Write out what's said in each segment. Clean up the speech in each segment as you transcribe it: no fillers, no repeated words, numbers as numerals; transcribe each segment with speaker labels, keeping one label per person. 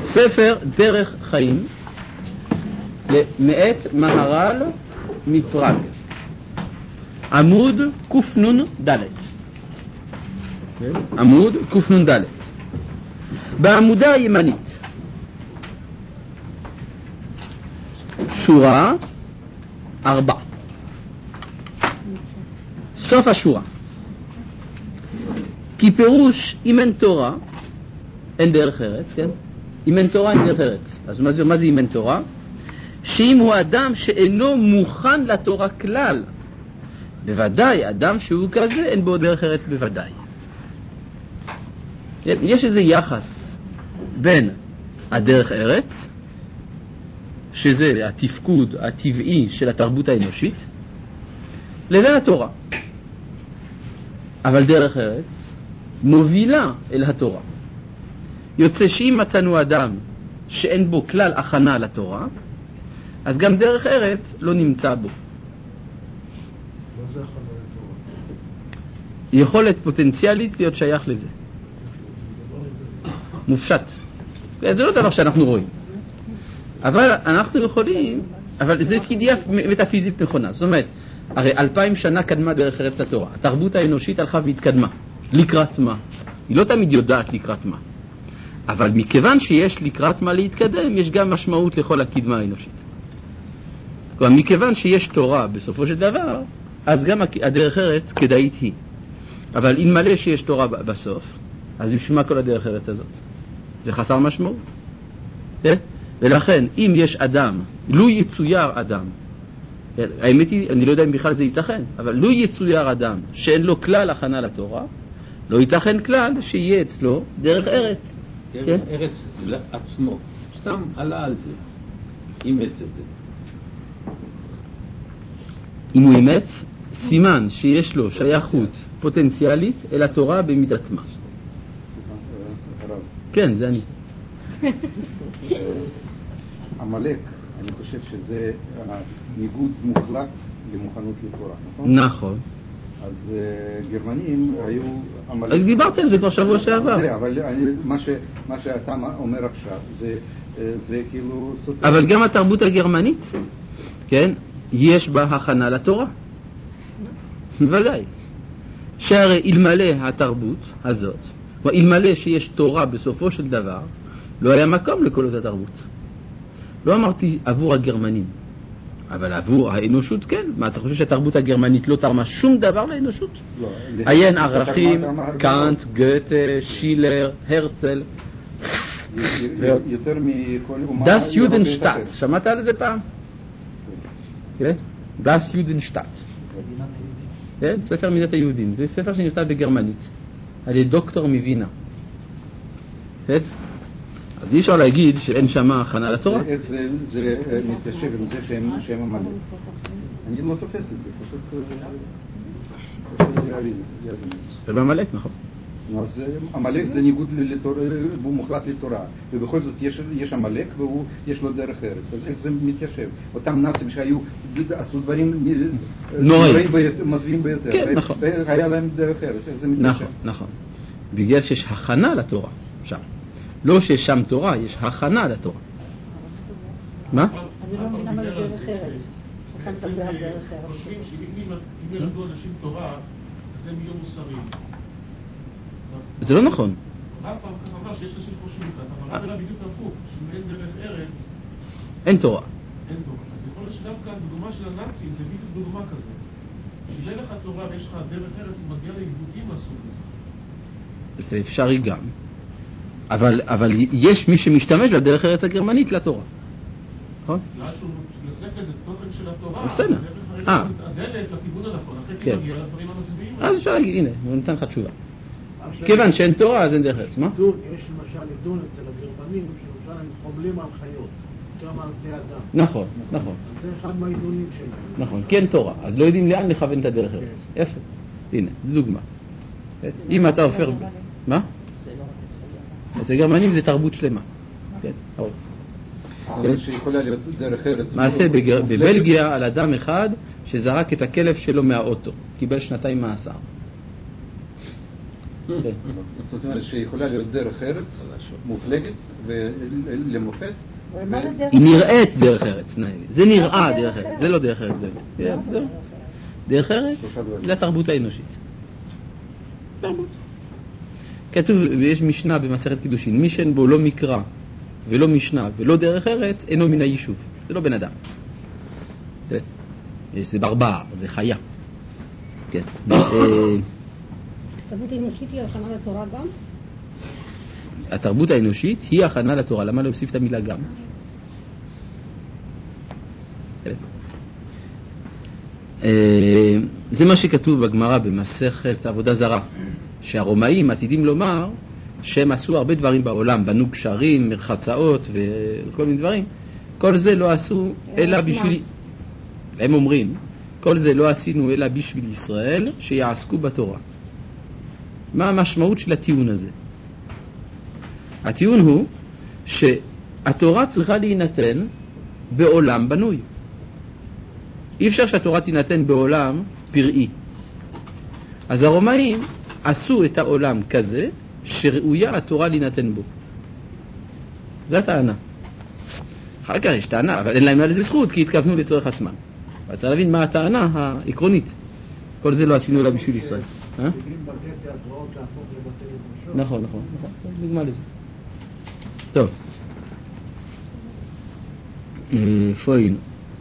Speaker 1: ספר דרך חיים מאת מהר"ל מפראג, עמוד קנ"ד. עמוד קנ"ד. בעמודה הימנית שורה 4, סוף השורה. כי פירוש אם אין תורה אין דרך ארץ, כן? אם אין תורה אין דרך ארץ. אז מה זה אם אין תורה? שאם הוא אדם שאינו מוכן לתורה כלל, בוודאי אדם שהוא כזה אין בו דרך ארץ בוודאי. יש איזה יחס בין הדרך ארץ, שזה התפקוד הטבעי של התרבות האנושית, לבין התורה. אבל דרך ארץ מובילה אל התורה. יוצא שאם מצאנו אדם שאין בו כלל הכנה לתורה, אז גם דרך ארץ לא נמצא בו.
Speaker 2: מה זה הכנה לתורה?
Speaker 1: יכולת פוטנציאלית להיות שייך לזה. מופשט. זה לא דבר שאנחנו רואים. אבל אנחנו יכולים, אבל זו ידיעה מטאפיזית נכונה. זאת אומרת, הרי 2000 שנה קדמה דרך ארץ לתורה. התרבות האנושית הלכה והתקדמה. לקראת מה? היא לא תמיד יודעת לקראת מה. אבל מכיוון שיש לקראת מה להתקדם, יש גם משמעות לכל הקדמה האנושית. כלומר, מכיוון שיש תורה בסופו של דבר, אז גם הדרך ארץ כדאית היא. אבל אם מלא שיש תורה בסוף, אז ישמע כל הדרך ארץ הזאת. זה חסר משמעות. ולכן, אם יש אדם, לו יצויר אדם, האמת היא, אני לא יודע אם בכלל זה ייתכן, אבל לו יצויר אדם שאין לו כלל הכנה לתורה, לא ייתכן כלל שיהיה אצלו דרך ארץ.
Speaker 3: כן? ארץ לעצמו. סתם עלה על זה. אימץ את זה.
Speaker 1: אם הוא אימץ, סימן שיש לו שייכות פוטנציאלית אל התורה במידת מה. כן, זה אני.
Speaker 2: עמלק, אני חושב שזה ניגוד מוחלט למוכנות לתורה, נכון?
Speaker 1: נכון.
Speaker 2: אז גרמנים היו עמלק.
Speaker 1: דיברתי על זה כבר שבוע שעבר.
Speaker 2: אבל מה שאתה אומר עכשיו זה כאילו סותר.
Speaker 1: אבל גם התרבות הגרמנית, כן, יש בה הכנה לתורה. בוודאי. שהרי אלמלא התרבות הזאת, ואלמלא שיש תורה בסופו של דבר, לא היה מקום לכל אותה תרבות. לא אמרתי עבור הגרמנים, אבל עבור האנושות כן. מה, אתה חושב שהתרבות הגרמנית לא תרמה שום דבר לאנושות?
Speaker 2: לא.
Speaker 1: עיין ערכים, קאנט, גוטה, שילר, הרצל.
Speaker 2: יותר מכל אומה.
Speaker 1: דאס יודנשטאט. שמעת על זה פעם? כן? דאס יודנשטאט. כן? ספר מדינת היהודים. זה ספר שנכתב בגרמנית על ידי דוקטור מווינה. כן? אז אי אפשר להגיד שאין שם הכנה לתורה.
Speaker 2: זה מתיישב עם זה שהם עמלק. אני לא תופס את זה, פשוט
Speaker 1: ובעמלק, נכון.
Speaker 2: אז עמלק זה ניגוד והוא מוחלט לתורה, ובכל זאת יש עמלק ויש לו דרך ארץ. אז איך זה מתיישב? אותם נאצים שהיו, עשו דברים מזוויעים ביותר.
Speaker 1: כן, נכון.
Speaker 2: היה להם דרך ארץ, איך זה מתיישב?
Speaker 1: נכון, נכון. בגלל שיש הכנה לתורה שם. לא שיש שם תורה, יש הכנה לתורה. מה?
Speaker 4: אני לא מבינה מה זה דרך ארץ. אתה מדבר על דרך ארץ.
Speaker 5: חושבים שאם ילמדו אנשים תורה, אז הם יהיו מוסריים.
Speaker 1: זה לא נכון.
Speaker 5: רק פעם כך אמר שיש אנשים חושבים כך, אבל זה בדיוק הפוך, שאם אין דרך ארץ...
Speaker 1: אין תורה.
Speaker 5: אין תורה. אז יכול להיות שדווקא הדוגמה של הנאצים זה בדיוק דוגמה כזאת. שאם אין לך תורה ויש לך דרך ארץ, הוא מגיע לעיוותים מהסוג הזה.
Speaker 1: זה אפשרי גם. אבל יש מי שמשתמש בדרך ארץ הגרמנית לתורה. נכון?
Speaker 5: בגלל שהוא יוצק איזה תוכן של התורה,
Speaker 1: בסדר.
Speaker 5: הדלת לכיוון הנכון, אחרי מגיע לדברים המזוויעים.
Speaker 1: אז אפשר להגיד, הנה, הוא נתן לך תשובה. כיוון שאין תורה, אז אין דרך ארץ. מה?
Speaker 6: יש למשל עיתון אצל הגרמנים, שלמשל הם חובלים על חיות, גם על בני אדם.
Speaker 1: נכון, נכון.
Speaker 6: זה אחד מהעיתונים שלהם.
Speaker 1: נכון, כן תורה. אז לא יודעים לאן לכוון את הדרך ארץ. יפה. הנה, זו דוגמה. אם אתה הופך... מה? אז הגרמנים זה תרבות שלמה. כן, טוב.
Speaker 2: שיכולה להיות דרך ארץ.
Speaker 1: מעשה בבלגיה על אדם אחד שזרק את הכלב שלו מהאוטו. קיבל 2 מאסר.
Speaker 2: זאת אומרת שיכולה להיות דרך ארץ מופלגת ולמופת.
Speaker 1: היא נראית דרך ארץ, זה נראה דרך ארץ, זה לא דרך ארץ באמת. דרך ארץ זה התרבות האנושית. תרבות. כתוב, ויש משנה במסכת קידושין, מי שאין בו לא מקרא ולא משנה ולא דרך ארץ, אינו מן היישוב. זה לא בן אדם. זה ברבר, זה חיה. כן.
Speaker 4: התרבות האנושית היא הכנה לתורה גם?
Speaker 1: התרבות האנושית היא הכנה לתורה. למה להוסיף את המילה גם? זה מה שכתוב בגמרא במסכת עבודה זרה, שהרומאים עתידים לומר שהם עשו הרבה דברים בעולם, בנו גשרים, מרחצאות וכל מיני דברים. כל זה לא עשו אלא בשביל, הם אומרים, כל זה לא עשינו אלא בשביל ישראל שיעסקו בתורה. מה המשמעות של הטיעון הזה? הטיעון הוא שהתורה צריכה להינתן בעולם בנוי. אי אפשר שהתורה תינתן בעולם פראי. אז הרומאים עשו את העולם כזה שראויה התורה להינתן בו. זו הטענה. אחר כך יש טענה, אבל אין להם על איזה זכות, כי התכוונו לצורך עצמם. אבל צריך להבין מה הטענה העקרונית. כל זה לא עשינו לה בשביל ישראל. נכון. נגמר לזה. טוב. איפה היינו?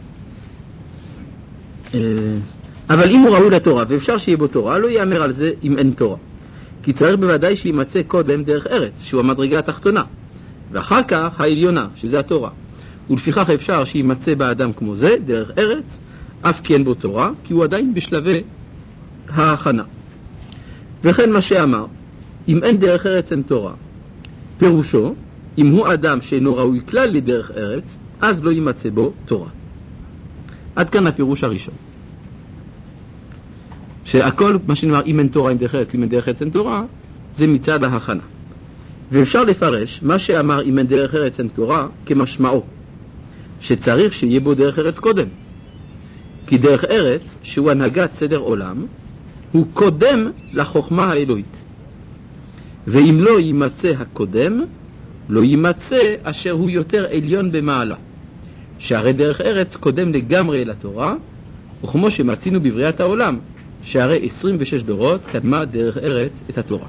Speaker 1: אבל אם הוא ראוי לתורה ואפשר שיהיה בו תורה, לא יאמר על זה אם אין תורה, כי צריך בוודאי שימצא קודם דרך ארץ, שהוא המדרגה התחתונה, ואחר כך העליונה, שזה התורה. ולפיכך אפשר שימצא באדם כמו זה דרך ארץ, אף כי אין בו תורה, כי הוא עדיין בשלבי ההכנה. וכן מה שאמר, אם אין דרך ארץ אין תורה, פירושו, אם הוא אדם שאינו ראוי כלל לדרך ארץ, אז לא יימצא בו תורה. עד כאן הפירוש הראשון. שהכל, מה שנאמר, אם אין תורה, אם דרך ארץ, אם אין דרך ארץ, אין תורה, זה מצד ההכנה. ואפשר לפרש מה שאמר אם אין דרך ארץ, אין תורה, כמשמעו, שצריך שיהיה בו דרך ארץ קודם. כי דרך ארץ, שהוא הנהגת סדר עולם, הוא קודם לחוכמה האלוהית. ואם לא יימצא הקודם, לא יימצא אשר הוא יותר עליון במעלה. שהרי דרך ארץ קודם לגמרי לתורה, וכמו שמצינו בבריאת העולם, שהרי 26 דורות קדמה דרך ארץ את התורה.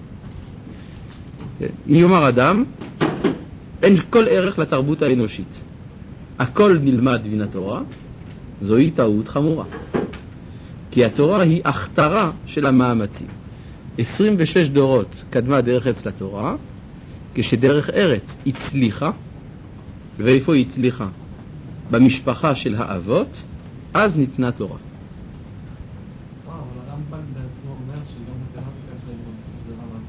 Speaker 1: אם יאמר אדם, אין כל ערך לתרבות האנושית. הכל נלמד מן התורה, זוהי טעות חמורה. כי התורה היא הכתרה של המאמצים. 26 דורות קדמה דרך ארץ לתורה, כשדרך ארץ הצליחה, ואיפה היא הצליחה? במשפחה של האבות, אז ניתנה תורה.
Speaker 5: אבל הרמב"ן בעצמו אומר שגם מתמטיקה אפשר ללמוד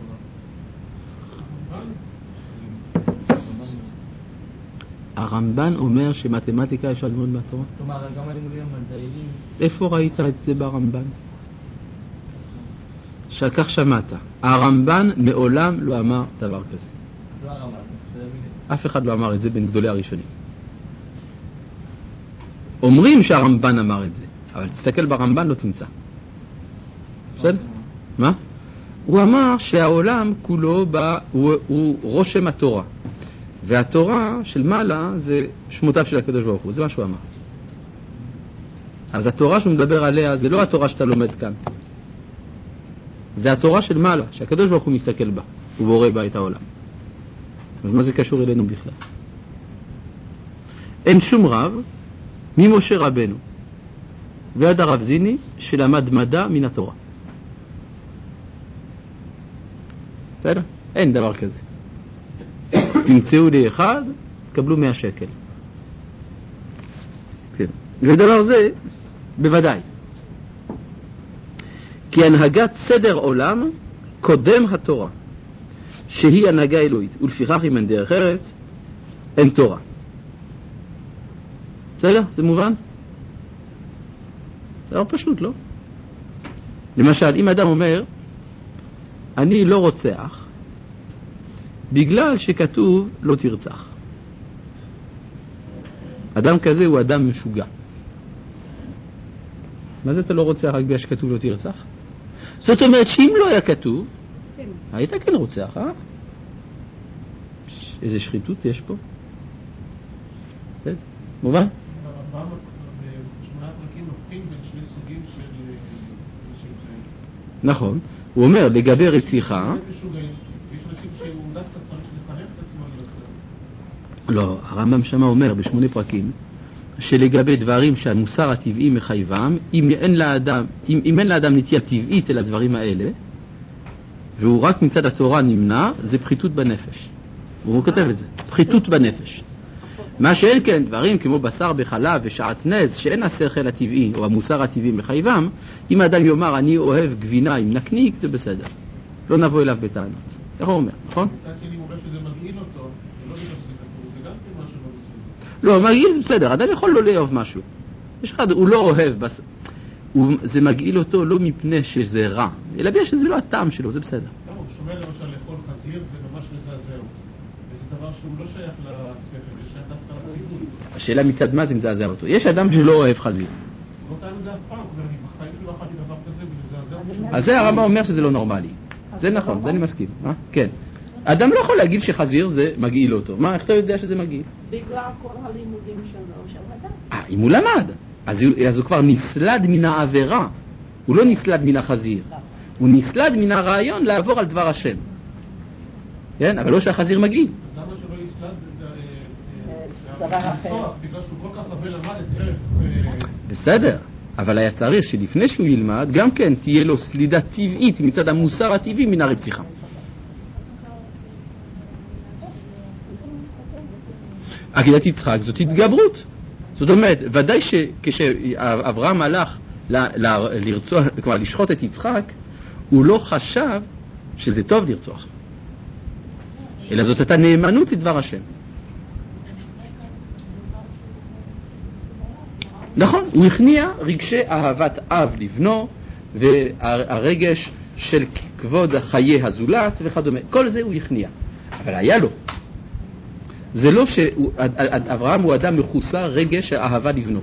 Speaker 5: מהתורה.
Speaker 1: הרמב"ן אומר שמתמטיקה אפשר ללמוד מהתורה?
Speaker 7: כלומר, גם הלימודים המדעיים.
Speaker 1: איפה ראית את זה ברמב"ן? שכך שמעת. הרמב"ן מעולם לא אמר דבר כזה.
Speaker 7: לא הרמב"ן.
Speaker 1: אף אחד לא אמר את זה בין גדולי הראשונים. אומרים שהרמב"ן אמר את זה, אבל תסתכל ברמב"ן לא תמצא. בסדר? מה? הוא אמר שהעולם כולו הוא רושם התורה, והתורה של מעלה זה שמותיו של הקדוש ברוך הוא. זה מה שהוא אמר. אז התורה שהוא מדבר עליה זה לא התורה שאתה לומד כאן, זה התורה של מעלה, שהקדוש ברוך הוא מסתכל בה, הוא בורא בה את העולם. אז מה זה קשור אלינו בכלל? אין שום רב ממשה רבנו ועד הרב זיני שלמד מדע מן התורה. בסדר? אין דבר כזה. תמצאו לי אחד, תקבלו 100 שקל. כן. ודבר זה בוודאי. כי הנהגת סדר עולם קודם התורה, שהיא הנהגה אלוהית, ולפיכך אם אין דרך ארץ, אין תורה. בסדר? זה מובן? זה לא פשוט, לא? למשל, אם אדם אומר, אני לא רוצח, בגלל שכתוב לא תרצח. אדם כזה הוא אדם משוגע. מה זה אתה לא רוצח רק בגלל שכתוב לא תרצח? זאת אומרת שאם לא היה כתוב,
Speaker 4: כן.
Speaker 1: היית כן רוצח, אה? איזה שחיתות יש פה. כן, מובן?
Speaker 5: הרמב"ם בשמונה פרקים מבחין בין שני סוגים של אנשים כאלה.
Speaker 1: נכון. הוא אומר, לגבי רציחה...
Speaker 5: יש אנשים שהוא דווקא צריך לחנך את עצמו להיות כזה.
Speaker 1: לא, הרמב"ם שמה אומר בשמונה פרקים, שלגבי דברים שהמוסר הטבעי מחייבם, אם אין לאדם נטייה טבעית אל הדברים האלה, והוא רק מצד התורה נמנע, זה פחיתות בנפש. הוא כותב את זה, פחיתות בנפש. מה שאין כן, דברים כמו בשר בחלב ושעטנז, שאין השכל הטבעי או המוסר הטבעי מחייבם, אם האדם יאמר אני אוהב גבינה עם נקניק, זה בסדר. לא נבוא אליו בטענות. איך הוא אומר, נכון?
Speaker 5: מצד שני הוא אומר שזה מגעיל אותו, זה לא בגלל שזה כתוב, זה גם כן משהו לא בסדר.
Speaker 1: לא, מגעיל זה בסדר, אדם יכול לא לאהוב משהו. יש אחד, הוא לא אוהב, זה מגעיל אותו לא מפני שזה רע, אלא בגלל שזה לא הטעם שלו, זה בסדר.
Speaker 5: הוא שומע למשל לאכול חזיר, זה ממש מזעזע אותו. וזה דבר שהוא לא שייך לשכל, זה שייך דווקא לציבור.
Speaker 1: השאלה מצד מה זה מזעזע אותו. יש אדם שלא אוהב חזיר.
Speaker 5: לא טענו את זה אף פעם, אבל אני בחיים שלא אכלתי דבר כזה ומזעזע אותו.
Speaker 1: אז זה הרמב"ם אומר שזה לא נורמלי. זה נכון, זה אני מסכים. כן. אדם לא יכול להגיד שחזיר זה מגעיל אותו. מה, איך אתה יודע שזה מגעיל?
Speaker 4: בגלל כל הלימודים שלו של אדם.
Speaker 1: אם הוא למד, אז הוא כבר נסלד מן העבירה. הוא לא נסלד מן החזיר. הוא נסלד מן הרעיון לעבור על דבר השם. כן, אבל לא שהחזיר מגעיל.
Speaker 5: למה שלא יסלד
Speaker 4: דבר אחר?
Speaker 5: בגלל שהוא כל כך הרבה למד את ערך.
Speaker 1: בסדר, אבל היה צריך שלפני שהוא ילמד, גם כן תהיה לו סלידה טבעית מצד המוסר הטבעי מן הרציחה. עקדת יצחק זאת התגברות. זאת אומרת, ודאי שכשאברהם הלך לרצוח, כלומר לשחוט את יצחק, הוא לא חשב שזה טוב לרצוח. אלא זאת הייתה נאמנות לדבר השם. נכון, הוא הכניע רגשי אהבת אב לבנו, והרגש של כבוד חיי הזולת וכדומה. כל זה הוא הכניע. אבל היה לו. זה לא שאברהם הוא אדם מחוסר רגש של אהבה לבנו.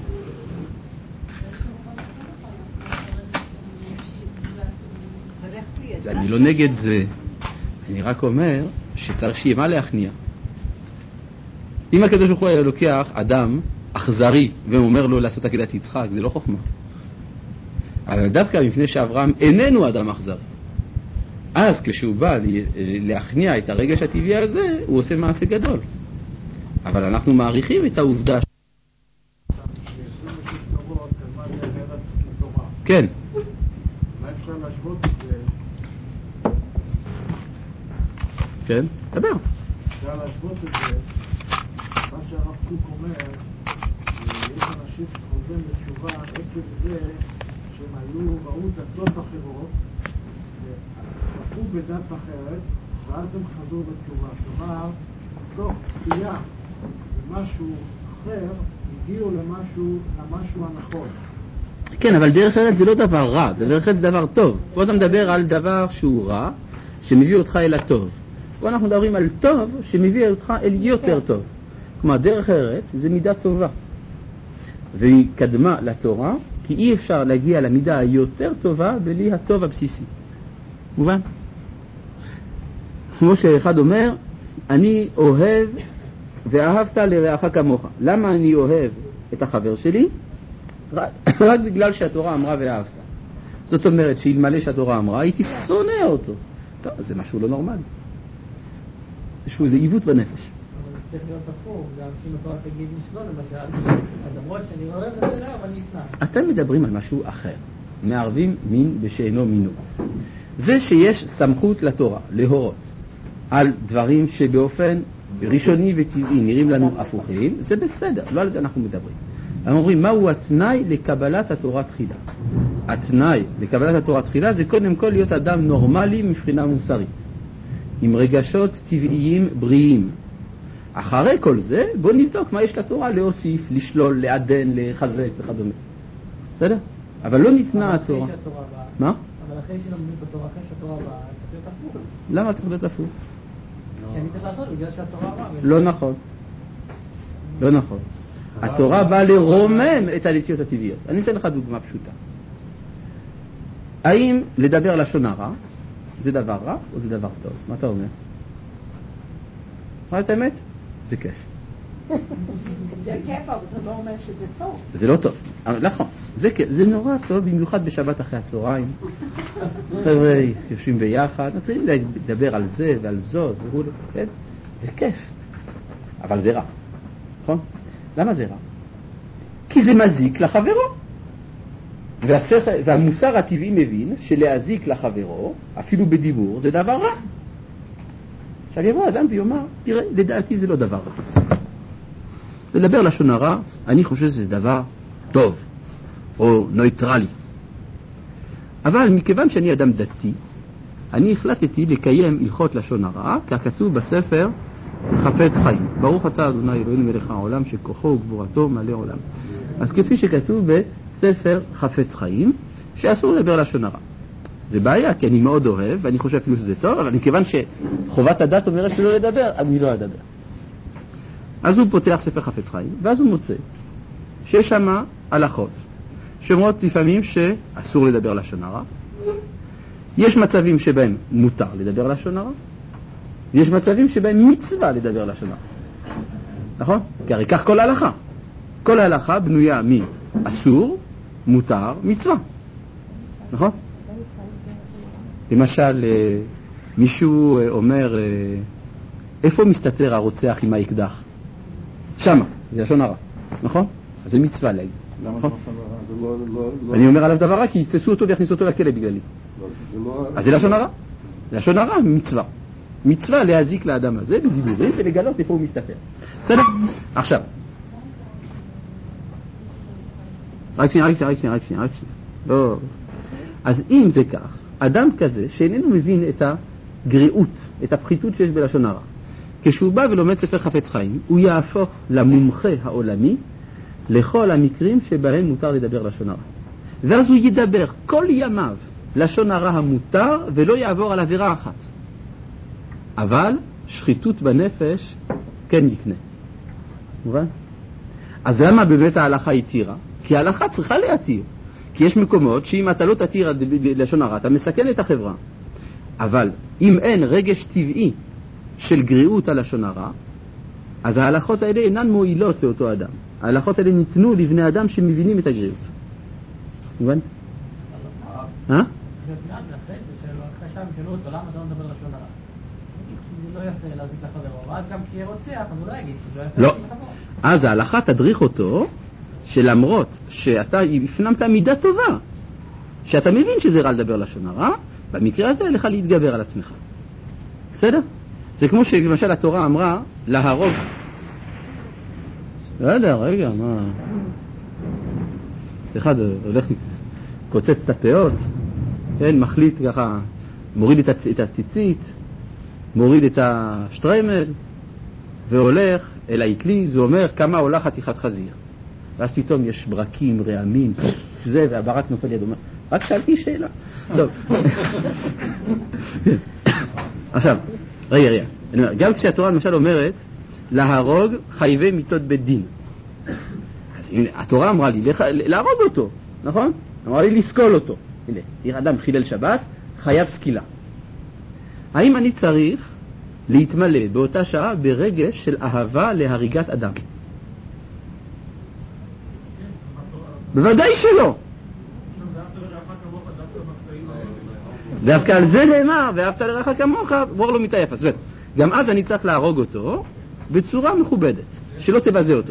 Speaker 1: אני לא נגד זה. אני רק אומר שצריך שיהיה מה להכניע. אם הקדוש ברוך הוא היה לוקח אדם אכזרי ואומר לו לעשות עקדת יצחק, זה לא חוכמה. אבל דווקא מפני שאברהם איננו אדם אכזרי, אז כשהוא בא להכניע את הרגש הטבעי הזה, הוא עושה מעשה גדול. אבל אנחנו מעריכים את העובדה. כן.
Speaker 6: מה אפשר להשוות את זה?
Speaker 1: כן, דבר.
Speaker 6: אפשר להשוות את זה, מה שהרב קוק אומר, יש אנשים שחוזרים בתשובה עקב זה שהם היו, ראו דתות אחרות, וצפו בדת אחרת, ואז הם חזרו בתשובה. כלומר, תוך תחייה במשהו אחר, הגיעו למשהו הנכון.
Speaker 1: כן, אבל דרך ארץ זה לא דבר רע, דרך ארץ זה דבר טוב. פה אתה מדבר על דבר שהוא רע, שמביא אותך אל הטוב. פה אנחנו מדברים על טוב שמביא אותך אל יותר טוב. כלומר, דרך ארץ זה מידה טובה. והיא קדמה לתורה, כי אי אפשר להגיע למידה היותר טובה בלי הטוב הבסיסי. מובן? כמו שאחד אומר, אני אוהב ואהבת לרעך כמוך. למה אני אוהב את החבר שלי? רק בגלל שהתורה אמרה ואהבת. זאת אומרת שאלמלא שהתורה אמרה, הייתי שונא אותו. טוב, זה משהו לא נורמלי. יש איזה עיוות בנפש.
Speaker 7: אבל זה צריך להיות הפוך, גם אם התורה תגיד לשנוא למשל, אז למרות שאני אוהב את זה, אבל אני אשנא.
Speaker 1: אתם מדברים על משהו אחר. מערבים מין בשאינו מינו. זה שיש סמכות לתורה להורות על דברים שבאופן ראשוני וטבעי נראים לנו הפוכים, זה בסדר, לא על זה אנחנו מדברים. אנחנו אומרים, מהו התנאי לקבלת התורה תחילה? התנאי לקבלת התורה תחילה זה קודם כל להיות אדם נורמלי מבחינה מוסרית, עם רגשות טבעיים בריאים. אחרי כל זה, בוא נבדוק מה יש לתורה להוסיף, לשלול, לעדן, לחזק וכדומה. בסדר? אבל לא ניתנה התורה. מה?
Speaker 7: אבל אחרי שלומדים את התורה, אחרי שהתורה באה, צריך להיות הפוך.
Speaker 1: למה צריך להיות הפוך?
Speaker 7: כי אני צריך לעשות בגלל שהתורה באה.
Speaker 1: לא נכון. לא נכון. התורה באה לרומם את הנטיות הטבעיות. אני אתן לך דוגמה פשוטה. האם לדבר לשון הרע זה דבר רע או זה דבר טוב? מה אתה אומר? מה את האמת? זה כיף.
Speaker 4: זה כיף, אבל זה לא אומר שזה טוב.
Speaker 1: זה לא טוב, נכון, זה כיף, זה נורא טוב, במיוחד בשבת אחרי הצהריים. חבר'ה יושבים ביחד, מתחילים לדבר על זה ועל זאת, כן? זה כיף, אבל זה רע, נכון? למה זה רע? כי זה מזיק לחברו. והמוסר הטבעי מבין שלהזיק לחברו, אפילו בדיבור, זה דבר רע. עכשיו יבוא אדם ויאמר, תראה, לדעתי זה לא דבר רע. לדבר לשון הרע, אני חושב שזה דבר טוב, או נויטרלי. אבל מכיוון שאני אדם דתי, אני החלטתי לקיים הלכות לשון הרע, ככתוב בספר חפץ חיים. ברוך אתה אדוני אלוהינו מלך העולם, שכוחו וגבורתו מלא עולם. אז כפי שכתוב בספר חפץ חיים, שאסור לדבר לשון הרע. זה בעיה, כי אני מאוד אוהב, ואני חושב אפילו שזה טוב, אבל מכיוון שחובת הדת אומרת שלא לדבר, אני לא אדבר. אז הוא פותח ספר חפץ חיים, ואז הוא מוצא שיש שם הלכות שאומרות לפעמים שאסור לדבר לשון הרע. יש מצבים שבהם מותר לדבר לשון הרע, ויש מצבים שבהם מצווה לדבר לשון הרע. נכון? כי הרי כך כל ההלכה. כל ההלכה בנויה מאסור, מותר, מצווה. נכון? למשל, מישהו אומר, איפה מסתתר הרוצח עם האקדח? שמה, זה לשון הרע, נכון? אז זה מצווה להגיד. נכון? אני אומר עליו דבר רע כי יתפסו אותו ויכניסו אותו לכלא בגללי. אז זה לשון הרע. לשון הרע מצווה. מצווה להזיק לאדם הזה בדיבורים ולגלות איפה הוא מסתתר. בסדר? עכשיו. רק שנייה. לא. אז אם זה כך, אדם כזה שאיננו מבין את הגריעות, את הפחיתות שיש בלשון הרע, כשהוא בא ולומד ספר חפץ חיים, הוא יהפוך למומחה העולמי לכל המקרים שבהם מותר לדבר לשון הרע. ואז הוא ידבר כל ימיו לשון הרע המותר ולא יעבור על עבירה אחת. אבל שחיתות בנפש כן יקנה. מובן? אז למה באמת ההלכה התירה? כי ההלכה צריכה להתיר. כי יש מקומות שאם אתה לא תתיר לשון הרע, אתה מסכן את החברה. אבל אם אין רגש טבעי של גריעות על לשון הרע, אז ההלכות האלה אינן מועילות לאותו אדם. ההלכות האלה ניתנו לבני אדם שמבינים את הגריעות. מובן?
Speaker 7: אחרי שם שאלו אותו, למה אתה לא מדבר לשון הרע? כי זה לא יפה להזיק לחברו, ואז גם כי רוצח, אז הוא לא יגיד, זה לא יפה להזיק לחברו.
Speaker 1: אז ההלכה תדריך אותו, שלמרות שאתה הפנמת מידה טובה, שאתה מבין שזה רע לדבר לשון הרע, במקרה הזה לך להתגבר על עצמך. בסדר? זה כמו שלמשל התורה אמרה להרוג. לא יודע, רגע, מה? אחד הולך קוצץ את הפאות, כן, מחליט ככה, מוריד את הציצית, מוריד את השטריימל, והולך אל האטליז, ואומר כמה עולה חתיכת חזיר. ואז פתאום יש ברקים, רעמים, זה, והברק נופל יד, אומר, רק שאלתי שאלה. טוב. עכשיו, רגע. גם כשהתורה למשל אומרת, להרוג חייבי מיתות בית דין. אז התורה אמרה לי, להרוג אותו, נכון? אמרה לי לסקול אותו. הנה, תראה אדם חילל שבת, חייב סקילה. האם אני צריך להתמלא באותה שעה ברגש של אהבה להריגת אדם? בוודאי שלא. דווקא על זה נאמר, ואהבת לרעך כמוך, בור לא מתעייף. אז גם אז אני צריך להרוג אותו בצורה מכובדת, שלא תבזה אותו.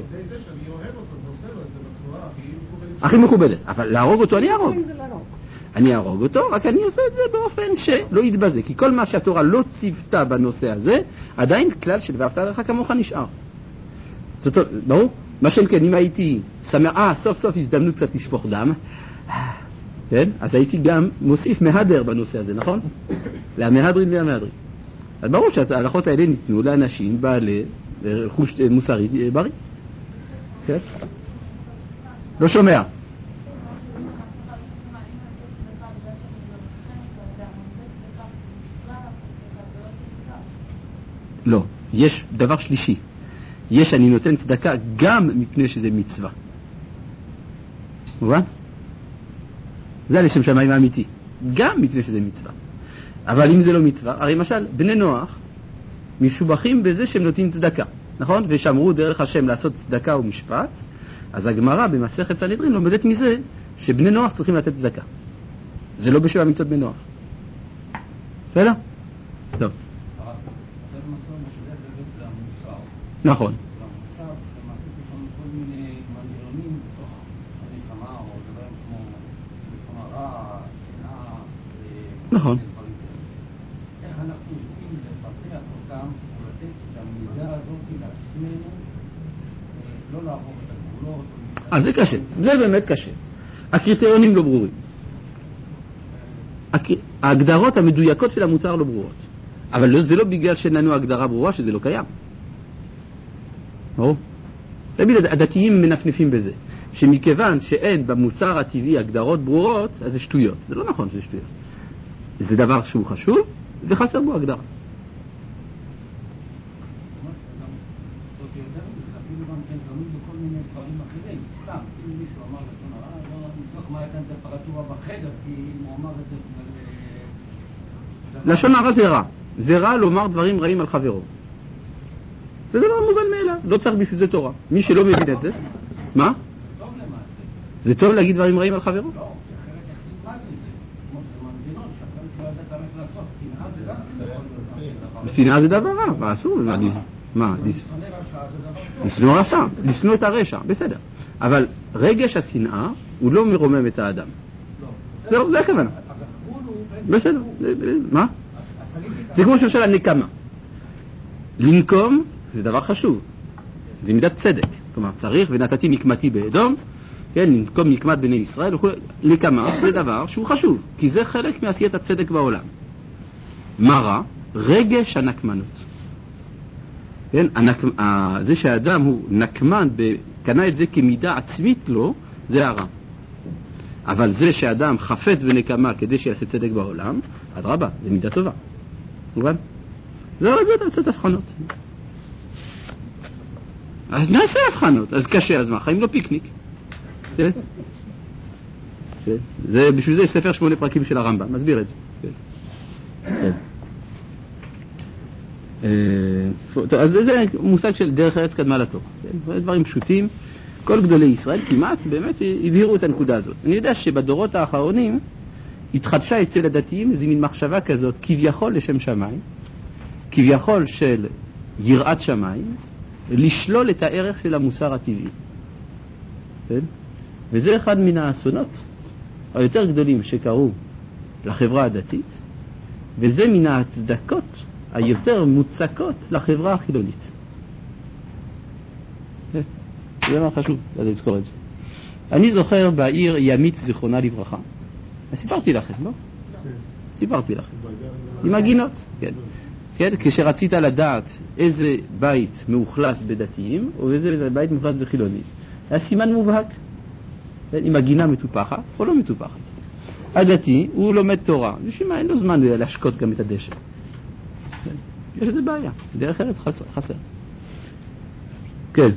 Speaker 1: הכי מכובדת. אבל להרוג אותו אני ארוג. אני ארוג אותו, רק אני עושה את זה באופן שלא יתבזה. כי כל מה שהתורה לא ציוותה בנושא הזה, עדיין כלל של ואהבת לרעך כמוך נשאר. זאת אומרת, ברור? מה שאין אם הייתי שמח, סוף סוף הזדמנות קצת לשפוך דם, כן? אז הייתי גם מוסיף מהדר בנושא הזה, נכון? להמהדרין והמהדרין. אז ברור שההלכות האלה ניתנו לאנשים בעלי חוש מוסרי בריא. כן? לא שומע. לא, יש דבר שלישי. יש אני נותן צדקה גם מפני שזה מצווה. מובן? זה לשם שמיים האמיתי. גם מפני שזה מצווה. אבל אם זה לא מצווה, הרי למשל, בני נוח משובחים בזה שהם נותנים צדקה, נכון? ושמרו דרך השם לעשות צדקה ומשפט, אז הגמרא במסכת סנהדרין לומדת מזה שבני נוח צריכים לתת צדקה. זה לא בשביל המצוות בני נוח. בסדר? טוב. נכון. נכון.
Speaker 7: איך אנחנו יכולים לפתח אותם ולתת את המידה הזאת לעצמנו, לא לעבור את הגבולות?
Speaker 1: אז זה קשה, זה באמת קשה. הקריטריונים לא ברורים. ההגדרות המדויקות של המוצר לא ברורות. אבל זה לא בגלל שאין לנו הגדרה ברורה שזה לא קיים. ברור? תמיד הדתיים מנפנפים בזה, שמכיוון שאין במוסר הטבעי הגדרות ברורות, אז זה שטויות. זה לא נכון שזה שטויות. זה דבר שהוא חשוב, וחסר בו הגדרה. לשון הרע זה רע. זה רע לומר דברים רעים על חברו. זה דבר מובן מאליו. לא צריך בשביל זה תורה. מי שלא מבין את זה... מה? זה טוב להגיד דברים רעים על חברו? שנאה זה דבר רע, אבל אסור. מה? לשנוא רשע, לשנוא את הרשע, בסדר. אבל רגש השנאה הוא לא מרומם את האדם. זה הכוונה. בסדר. מה? זה כמו שמשל הנקמה. לנקום זה דבר חשוב. זה מידת צדק. כלומר, צריך ונתתי מקמתי באדום, כן, לנקום מקמת בני ישראל. נקמה זה דבר שהוא חשוב, כי זה חלק מעשיית הצדק בעולם. מה רע? רגש הנקמנות. כן? זה שהאדם הוא נקמן, קנה את זה כמידה עצמית לו, זה הרע. אבל זה שהאדם חפץ בנקמה כדי שיעשה צדק בעולם, אדרבה, זה מידה טובה. מובן? זה לעשות הבחנות. אז נעשה הבחנות. אז קשה, אז מה? חיים לא פיקניק. זה, בשביל זה ספר 8 פרקים של הרמב"ם, מסביר את זה. אז זה מושג של דרך ארץ קדמה לתורה. זה דברים פשוטים. כל גדולי ישראל כמעט באמת הבהירו את הנקודה הזאת. אני יודע שבדורות האחרונים התחדשה אצל הדתיים איזו מין מחשבה כזאת, כביכול לשם שמיים, כביכול של יראת שמיים, לשלול את הערך של המוסר הטבעי. וזה אחד מן האסונות היותר גדולים שקרו לחברה הדתית, וזה מן ההצדקות היותר מוצקות לחברה החילונית. זה מה חשוב, אז לזכור את זה. אני זוכר בעיר ימית זיכרונה לברכה, סיפרתי לכם, לא? סיפרתי לכם. עם הגינות, כן. כן, כשרצית לדעת איזה בית מאוכלס בדתיים או איזה בית מאוכלס בחילונים, היה סימן מובהק. עם הגינה מטופחת או לא מטופחת. הדתי הוא לומד תורה, ושמה אין לו זמן להשקות גם את הדשא. יש איזה בעיה, דרך ארץ חסר. כן.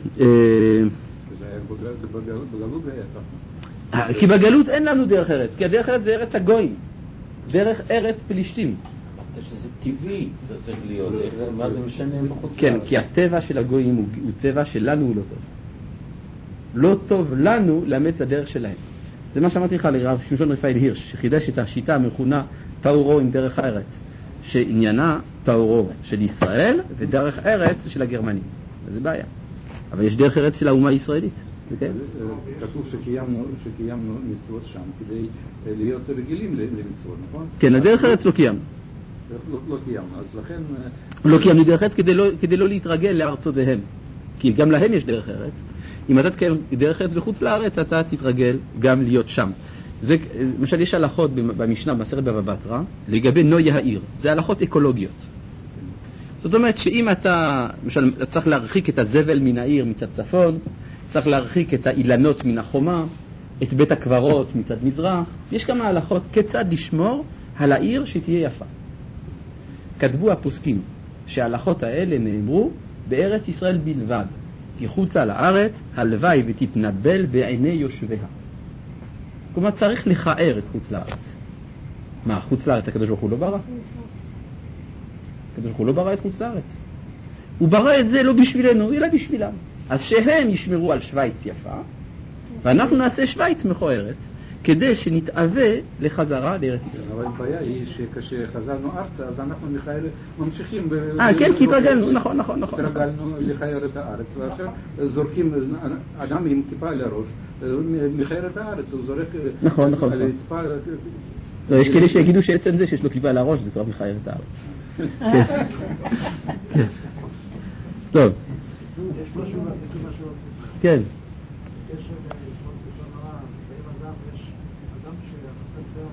Speaker 2: בגלות זה היה.
Speaker 1: כי בגלות אין לנו דרך ארץ, כי הדרך ארץ זה ארץ הגויים, דרך ארץ פלישתים.
Speaker 3: שזה טבעי, זה צריך להיות, מה זה משנה בחוץ?
Speaker 1: כן, כי הטבע של הגויים הוא טבע שלנו הוא לא טוב. לא טוב לנו לאמץ הדרך שלהם. זה מה שאמרתי לך לרב שמשון רפאל הירש, שחידש את השיטה המכונה טאורו עם דרך הארץ, שעניינה טאורו של ישראל ודרך ארץ של הגרמנים. זה בעיה. אבל יש דרך ארץ של האומה הישראלית.
Speaker 2: כתוב שקיימנו מצוות שם כדי להיות רגילים למצוות, נכון?
Speaker 1: כן, הדרך ארץ לא קיימנו.
Speaker 2: לא קיימנו, אז לכן...
Speaker 1: לא קיימנו דרך ארץ כדי לא להתרגל לארצותיהם. כי גם להם יש דרך ארץ. אם אתה תקיים דרך ארץ בחוץ לארץ, אתה תתרגל גם להיות שם. זה, למשל, יש הלכות במשנה, במסכת בבא בתרא, לגבי נוי העיר. זה הלכות אקולוגיות. זאת אומרת שאם אתה, למשל, צריך להרחיק את הזבל מן העיר מצד צפון, צריך להרחיק את האילנות מן החומה, את בית הקברות מצד מזרח. יש כמה הלכות כיצד לשמור על העיר שתהיה יפה. כתבו הפוסקים שההלכות האלה נאמרו בארץ ישראל בלבד. כי חוצה לארץ, הלוואי ותתנבל בעיני יושביה. כלומר, צריך לכער את חוץ לארץ. מה, חוץ לארץ הקדוש ברוך הוא לא ברא? הקדוש ברוך הוא לא ברא את חוץ לארץ. הוא ברא את זה לא בשבילנו, אלא בשבילם. אז שהם ישמרו על שוויץ יפה, ואנחנו נעשה שוויץ מכוערת, כדי שנתאווה לחזרה לארץ ישראל.
Speaker 2: אבל הבעיה היא שכשחזרנו ארצה, אז אנחנו ממשיכים...
Speaker 1: כן, כי התרגלנו, נכון.
Speaker 2: התרגלנו לכער את הארץ, ועכשיו זורקים אדם עם כיפה על הראש, מכער את הארץ, הוא זורק
Speaker 1: נכון.
Speaker 2: על הרצפה...
Speaker 1: יש כאלה שיגידו שעצם זה שיש לו כיפה על הראש, זה כבר מכער את הארץ. כן. טוב.
Speaker 6: יש משהו להוסיף.
Speaker 1: כן.
Speaker 6: יש אדם שחפץ חיים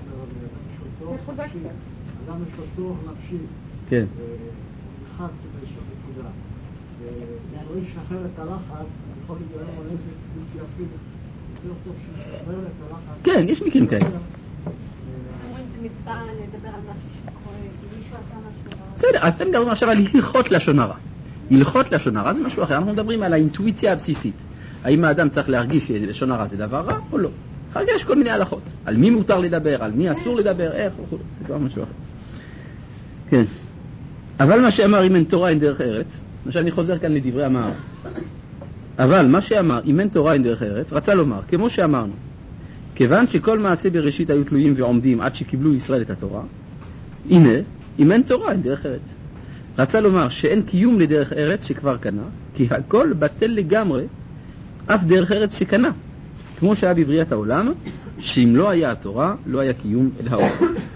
Speaker 6: אדם יש לו צורך נפשי,
Speaker 1: כן.
Speaker 6: ונלחץ באיזושהי נקודה, ולא ישחרר את הלחץ, יכול להיגרם לו נזק בלתי הפיך, יותר טוב שישחרר את הלחץ.
Speaker 1: כן, יש מקרים כאלה.
Speaker 4: אומרים זה מצווה לדבר על משהו שקורה, אם מישהו עשה משהו רע.
Speaker 1: בסדר, אתם מדברים עכשיו על הלכות לשון הרע. הלכות לשון הרע זה משהו אחר, אנחנו מדברים על האינטואיציה הבסיסית. האם האדם צריך להרגיש שלשון הרע זה דבר רע או לא? אחר כך יש כל מיני הלכות. על מי מותר לדבר, על מי אסור לדבר, איך, זה כבר משהו אחר. כן. אבל מה שאמר אם אין תורה אין דרך ארץ, עכשיו אני חוזר כאן לדברי המאמר. אבל מה שאמר אם אין תורה אין דרך ארץ, רצה לומר, כמו שאמרנו, כיוון שכל מעשה בראשית היו תלויים ועומדים עד שקיבלו ישראל את התורה, הנה, אם אין תורה אין דרך ארץ. רצה לומר שאין קיום לדרך ארץ שכבר קנה, כי הכל בטל לגמרי, אף דרך ארץ שקנה. כמו שהיה בבריאת העולם, שאם לא היה התורה, לא היה קיום אל העולם.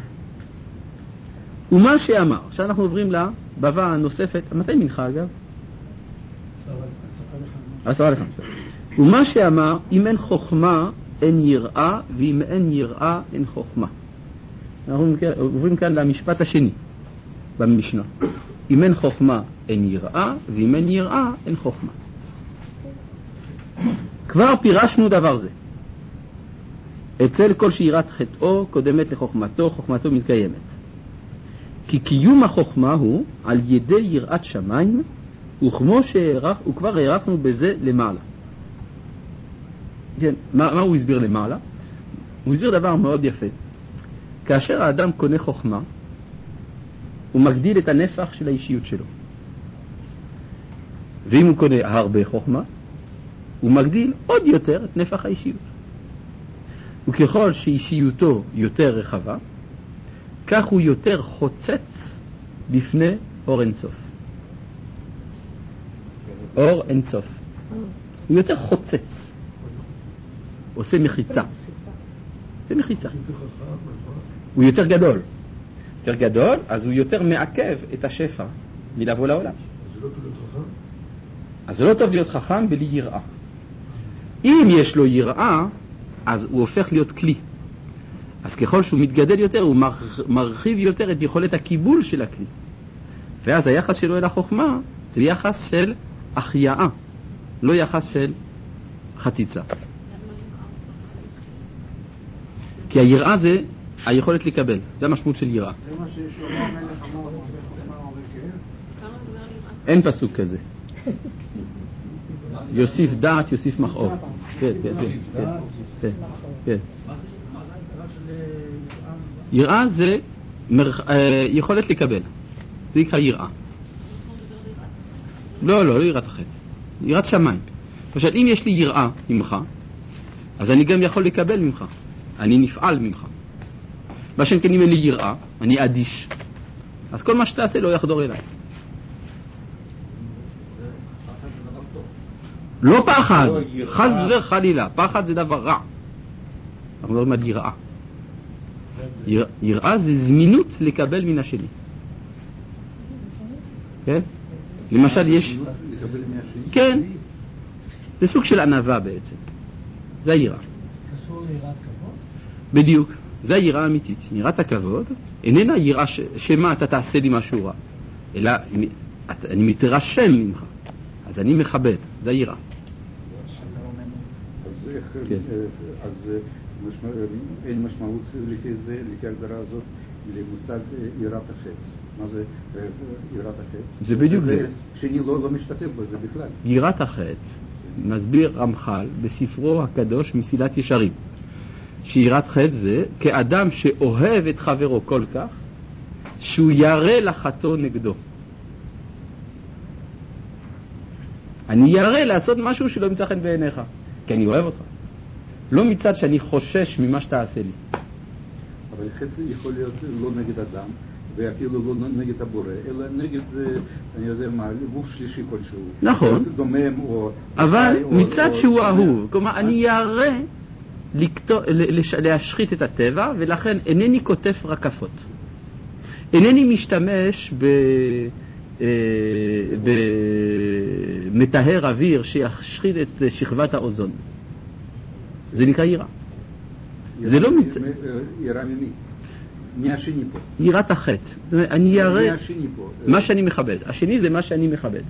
Speaker 1: ומה שאמר, עכשיו אנחנו עוברים לבבא הנוספת, מתי מנחה אגב? 10:55. ומה שאמר, אם אין חוכמה, אין יראה, ואם אין יראה, אין חוכמה. אנחנו עוברים כאן למשפט השני, במשנה. אם אין חוכמה, אין יראה, ואם אין יראה, אין חוכמה. כבר פירשנו דבר זה. אצל כל שירת חטאו קודמת לחוכמתו, חוכמתו מתקיימת. כי קיום החוכמה הוא על ידי יראת שמיים, וכבר הערכנו בזה למעלה. כן, מה הוא הסביר למעלה? הוא הסביר דבר מאוד יפה. כאשר האדם קונה חוכמה, הוא מגדיל את הנפח של האישיות שלו. ואם הוא קונה הרבה חוכמה, הוא מגדיל עוד יותר את נפח האישיות. וככל שאישיותו יותר רחבה, כך הוא יותר חוצץ בפני אור אינסוף. אור אינסוף. הוא יותר חוצץ. עושה מחיצה. זה מחיצה. הוא יותר גדול. יותר גדול, אז הוא יותר מעכב את השפע מלבוא לעולם. אז זה לא טוב להיות חכם בלי יראה. אם יש לו יראה, אז הוא הופך להיות כלי. אז ככל שהוא מתגדל יותר, הוא מרחיב יותר את יכולת הקיבול של הכלי. ואז היחס שלו אל החוכמה זה יחס של החייאה, לא יחס של חציצה. כי היראה זה היכולת לקבל, זה המשמעות של יראה.
Speaker 6: זה מה ששלמה המלך אמר, הרבה חוכמה הרבה כאב.
Speaker 1: אין פסוק כזה. יוסיף דעת, יוסיף מכאוב. כן. יראה זה יכולת לקבל. זה נקרא יראה. לא יראת החטא. יראת שמיים. פשוט אם יש לי יראה ממך, אז אני גם יכול לקבל ממך. אני נפעל ממך. מה שכן אם אין לי יראה, אני אדיש. אז כל מה שתעשה לא יחדור אליי. לא פחד, חס וחלילה. פחד זה דבר רע. אנחנו מדברים על יראה. יראה זה זמינות לקבל מן השני. כן? למשל יש... כן. זה סוג של ענווה בעצם. זה היראה.
Speaker 7: קשור ליראת כבוד?
Speaker 1: בדיוק. זה היראה האמיתית. יראת הכבוד איננה יראה שמה אתה תעשה לי משהו רע. אלא אני מתרשם ממך. אז אני מכבד. זה היראה.
Speaker 2: אז אין משמעות לפי ההגדרה הזאת למושג יראת החטא. מה זה יראת החטא?
Speaker 1: זה בדיוק זה.
Speaker 2: שאני לא משתתף בזה בכלל.
Speaker 1: יראת החטא מסביר רמח"ל בספרו הקדוש מסילת ישרים. שיראת חטא זה כאדם שאוהב את חברו כל כך שהוא ירא לחטוא נגדו. אני ירא לעשות משהו שלא ימצא חן בעיניך, כי אני אוהב אותך. לא מצד שאני חושש ממה שתעשה לי.
Speaker 2: אבל חטא יכול להיות לא נגד אדם, ואפילו לא נגד הבורא, אלא נגד, אני יודע מה, גוף שלישי כלשהו.
Speaker 1: נכון.
Speaker 2: דומם או...
Speaker 1: אבל מצד שהוא אהוב. כלומר, אני ירא להשחית את הטבע, ולכן אינני כותף רקפות. אינני משתמש במטהר אוויר שישחית את שכבת האוזון. זה נקרא יראה. זה לא
Speaker 2: יראה ממי? מי השני פה?
Speaker 1: יראת החטא. זאת אומרת, אני ירא מה שאני מכבד. השני זה מה שאני מכבד.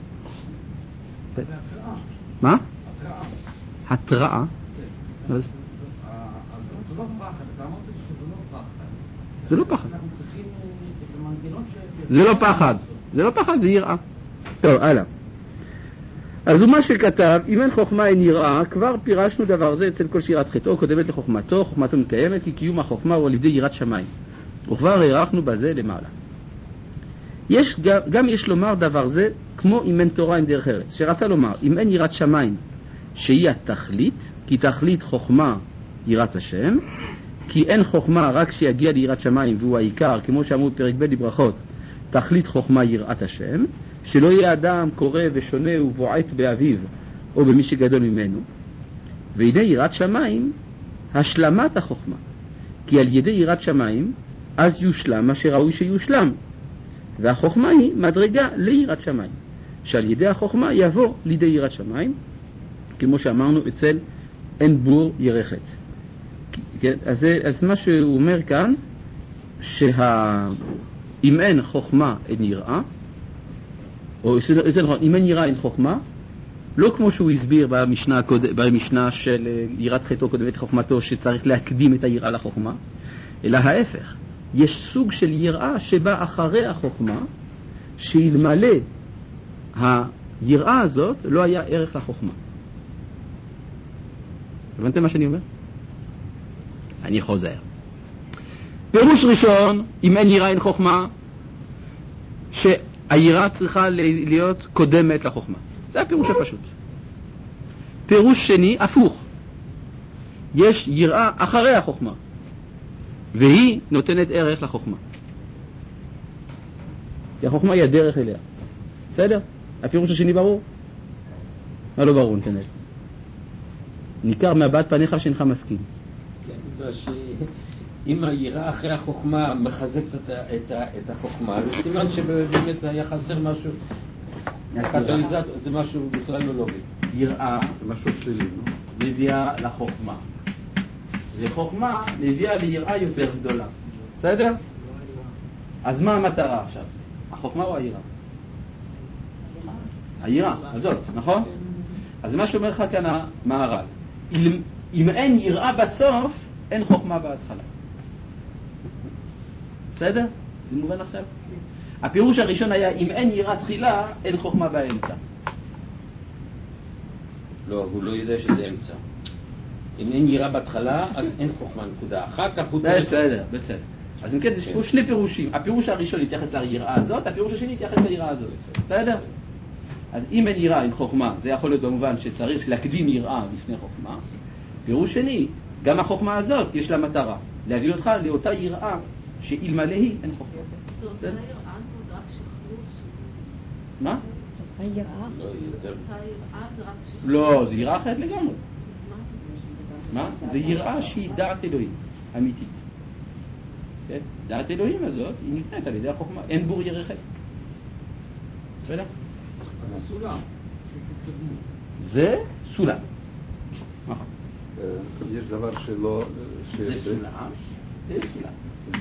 Speaker 1: מה? התראה.
Speaker 7: זה לא פחד, אתה אמרת שזה לא פחד.
Speaker 1: זה לא פחד.
Speaker 7: אנחנו צריכים את המנגנון
Speaker 1: זה לא פחד. זה לא פחד, זה יראה. טוב, הלאה. אז הוא מה שכתב, אם אין חוכמה אין יראה, כבר פירשנו דבר זה אצל כל שירת חטאו, קודמת לחוכמתו, חוכמתו מקיימת, כי קיום החוכמה הוא על ידי יראת שמיים. וכבר הערכנו בזה למעלה. גם יש לומר דבר זה, כמו אם אין תורה אין דרך ארץ, שרצה לומר, אם אין יראת שמיים, שהיא התכלית, כי תכלית חוכמה יראת השם, כי אין חוכמה רק שיגיע ליראת שמיים, והוא העיקר, כמו שאמרו פרק ב' לברכות, תכלית חוכמה יראת השם, שלא יהיה אדם קורא ושונה ובועט באביו או במי שגדול ממנו. והנה יראת שמיים השלמת החוכמה, כי על ידי יראת שמיים אז יושלם מה שראוי שיושלם, והחוכמה היא מדרגה ליראת שמיים, שעל ידי החוכמה יבוא לידי יראת שמיים, כמו שאמרנו אצל אין בור ירחת. כן? אז מה שהוא אומר כאן, אם אין חוכמה אין יראה, או אם אין יראה אין חוכמה, לא כמו שהוא הסביר במשנה של יראת חטאו קודמת לחוכמתו, שצריך להקדים את היראה לחוכמה, אלא ההפך. יש סוג של יראה שבא אחרי החוכמה, שאלמלא היראה הזאת לא היה ערך לחוכמה. הבנתם מה שאני אומר? אני חוזר. פירוש ראשון, אם אין יראה אין חוכמה, שהיראה צריכה להיות קודמת לחוכמה. זה הפירוש הפשוט. פירוש שני, הפוך. יש יראה אחרי החוכמה, והיא נותנת ערך לחוכמה. כי החוכמה היא הדרך אליה. בסדר? הפירוש השני ברור? מה לא ברור, נתנאל? ניכר מהבעת פניך שאינך מסכים.
Speaker 3: כן, אם היראה אחרי החוכמה מחזקת את החוכמה, זה סימן שבאמת היה חסר משהו, זה משהו בכלל לא לוגי.
Speaker 1: יראה זה משהו שלי, מביאה לחוכמה, וחוכמה מביאה ליראה יותר גדולה. בסדר? אז מה המטרה עכשיו? החוכמה או היראה? היראה, הזאת, נכון? אז מה שאומר לך כאן המהר"ל, אם אין יראה בסוף, אין חוכמה בהתחלה. בסדר? זה מובן עכשיו? הפירוש הראשון היה, אם אין יראה תחילה, אין חוכמה באמצע.
Speaker 3: לא, הוא לא יודע שזה אמצע. אם אין יראה בהתחלה, אז אין חוכמה, נקודה. אחר כך הוא צריך...
Speaker 1: בסדר. אז אם כן, זה שני פירושים. הפירוש הראשון יתייחס ליראה הזאת, הפירוש השני יתייחס ליראה הזאת. בסדר? אז אם אין יראה, אין חוכמה, זה יכול להיות במובן שצריך להקדים יראה לפני חוכמה. פירוש שני, גם החוכמה הזאת יש לה מטרה, להביא אותך לאותה יראה שאלמלא היא אין חוכמה.
Speaker 4: אותה יראה זה רק שחרוץ.
Speaker 1: מה?
Speaker 4: אותה יראה? אותה יראה זה רק שחרוץ.
Speaker 1: לא, זה יראה אחרת לגמרי. מה? זה יראה שהיא דעת אלוהים, אמיתית. דעת אלוהים הזאת היא ניתנת על ידי החוכמה, אין בור ירחת. בסדר?
Speaker 3: סולם.
Speaker 1: זה סולם.
Speaker 2: יש דבר שלא...
Speaker 1: זה סולם. זה סולם.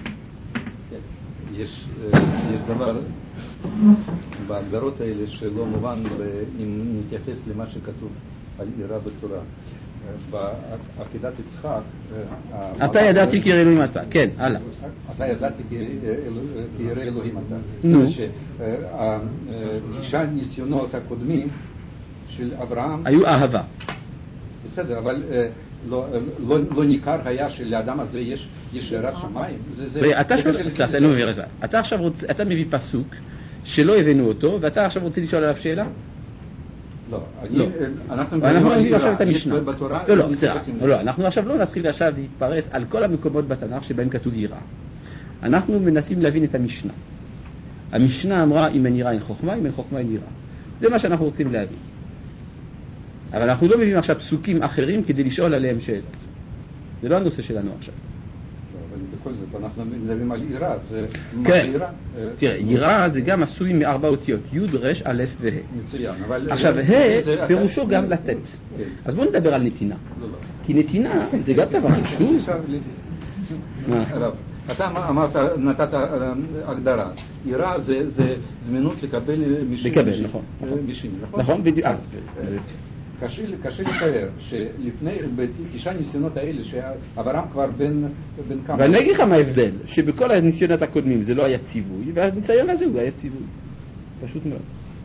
Speaker 2: יש דבר בהגדרות האלה שלא מובן אם נתייחס למה שכתוב על יראה בתורה. בעקידת יצחק...
Speaker 1: אתה ידעתי כי ירא אלוהים אתה. כן, הלאה.
Speaker 2: אתה ידעתי כי ירא אלוהים אתה.
Speaker 1: נו.
Speaker 2: ששת ניסיונות הקודמים של אברהם...
Speaker 1: היו אהבה.
Speaker 2: בסדר, אבל לא ניכר היה שלאדם הזה יש יראת שמיים?
Speaker 1: אתה עכשיו אתה מביא פסוק שלא הבאנו אותו, ואתה עכשיו רוצה לשאול עליו שאלה?
Speaker 2: לא,
Speaker 1: אנחנו נביא עכשיו את המשנה. לא, אנחנו עכשיו לא נתחיל עכשיו להתפרס על כל המקומות בתנ"ך שבהם כתוב יראה. אנחנו מנסים להבין את המשנה. המשנה אמרה אם אין יראה אין חוכמה, אם אין חוכמה אין יראה. זה מה שאנחנו רוצים להבין. אבל אנחנו לא מביאים עכשיו פסוקים אחרים כדי לשאול עליהם שאלות. זה לא הנושא שלנו עכשיו.
Speaker 2: אבל בכל זאת אנחנו מדברים על יראה.
Speaker 1: כן. תראה, יראה זה גם עשוי מארבע אותיות, י' ר' א' וה'.
Speaker 2: מצוין.
Speaker 1: עכשיו, ה' פירושו גם לתת. אז בואו נדבר על נתינה. כי נתינה זה גם דבר חשוב.
Speaker 2: אתה אמרת, נתת הגדרה. יראה זה זמינות לקבל מישים.
Speaker 1: לקבל, נכון. נכון, בדיוק.
Speaker 2: קשה לתאר שלפני, בתשעה ניסיונות האלה, שאברהם כבר בן כמה...
Speaker 1: ואני אגיד לך מה ההבדל, שבכל הניסיונות הקודמים זה לא היה ציווי, והניסיון הזה הוא היה ציווי. פשוט מאוד.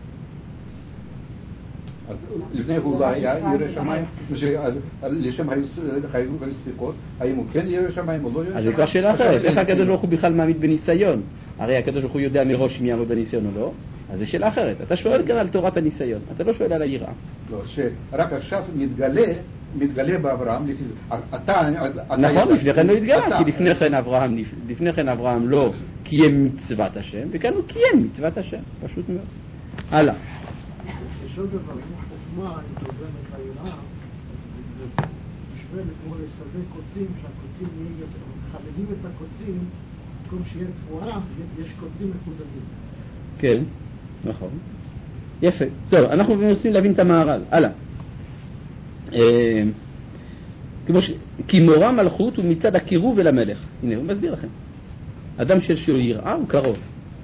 Speaker 2: אז לפני הוא לא היה ירא שמיים, לשם היו ספקות, האם הוא כן ירא שמיים או לא ירא שמיים?
Speaker 1: אז זה כבר שאלה אחרת, איך הקדוש ברוך הוא בכלל מעמיד בניסיון? הרי הקדוש ברוך הוא יודע מראש מי יעמוד בניסיון או לא, אז זה שאלה אחרת. אתה שואל כאן על תורת הניסיון, אתה לא שואל על היראה.
Speaker 2: לא, שרק עכשיו מתגלה באברהם,
Speaker 1: נכון, לפני כן לא התגלה, כי לפני כן אברהם לא קיים מצוות השם, וכאן הוא קיים מצוות השם, פשוט מאוד. הלאה.
Speaker 6: יש עוד דבר, אם החוכמה היא תוזמת ליראה, בשביל כמו לסווה קוצים, שהקוצים מחדדים את הקוצים, במקום שיהיה תבואה, יש קוצים מחודדים.
Speaker 1: כן, נכון. יפה. טוב, אנחנו מנסים להבין את המהר"ל. הלאה. כי מורא מלכות הוא מצד הקירוב אל המלך. הנה, הוא מסביר לכם. אדם שיש לו יראה הוא קרוב.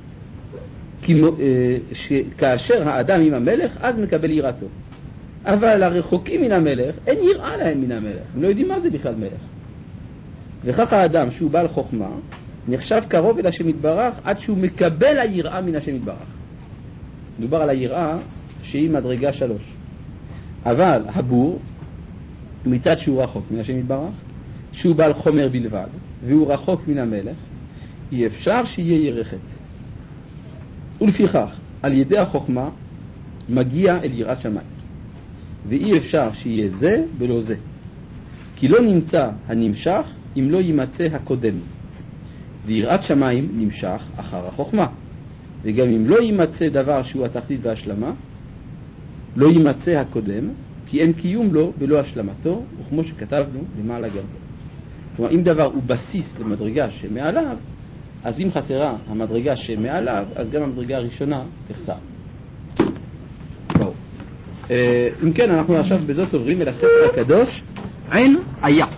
Speaker 1: כאשר האדם עם המלך, אז מקבל יראתו. אבל הרחוקים מן המלך, אין יראה להם מן המלך. הם לא יודעים מה זה בכלל מלך. וכך האדם שהוא בעל חוכמה, נחשב קרוב אל השם יתברך עד שהוא מקבל היראה מן השם יתברך. מדובר על היראה שהיא מדרגה 3. אבל הבור, מצד שהוא רחוק מן השם יתברך, שהוא בעל חומר בלבד, והוא רחוק מן המלך, אי אפשר שיהיה ירחת. ולפיכך, על ידי החוכמה, מגיע אל יראת שמיים. ואי אפשר שיהיה זה ולא זה. כי לא נמצא הנמשך אם לא יימצא הקודם. ויראת שמיים נמשך אחר החוכמה. וגם אם לא יימצא דבר שהוא התכלית והשלמה, לא יימצא הקודם, כי אין קיום לו ולא השלמתו, וכמו שכתבנו למעלה גם. כלומר, אם דבר הוא בסיס למדרגה שמעליו, אז אם חסרה המדרגה שמעליו, אז גם המדרגה הראשונה תחסר. אם כן, אנחנו עכשיו בזאת עוברים אל הספר הקדוש, עין היה.